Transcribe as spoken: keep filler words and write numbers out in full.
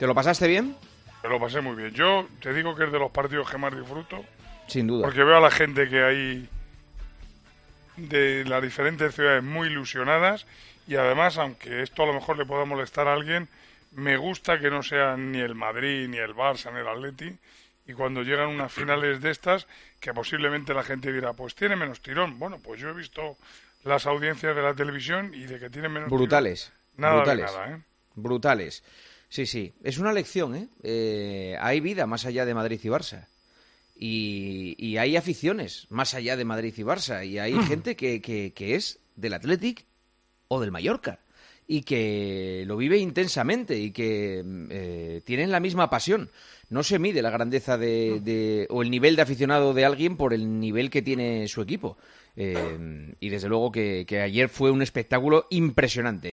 ¿Te lo pasaste bien? Me lo pasé muy bien. Yo te digo que es de los partidos que más disfruto. Sin duda. Porque veo a la gente que hay de las diferentes ciudades muy ilusionadas y además, aunque esto a lo mejor le pueda molestar a alguien, me gusta que no sean ni el Madrid, ni el Barça, ni el Atleti, y cuando llegan unas finales de estas, que posiblemente la gente dirá, pues tiene menos tirón. Bueno, pues yo he visto las audiencias de la televisión y de que tienen menos brutales, tirón, nada brutales, de nada, ¿eh? Brutales. Sí, sí, es una lección, ¿eh? eh hay vida más allá de Madrid y Barça. Y, y hay aficiones más allá de Madrid y Barça. Y hay gente que, que, que es del Athletic o del Mallorca. Y que lo vive intensamente y que eh, tienen la misma pasión. No se mide la grandeza de, de o el nivel de aficionado de alguien por el nivel que tiene su equipo. Eh, y desde luego que, que ayer fue un espectáculo impresionante.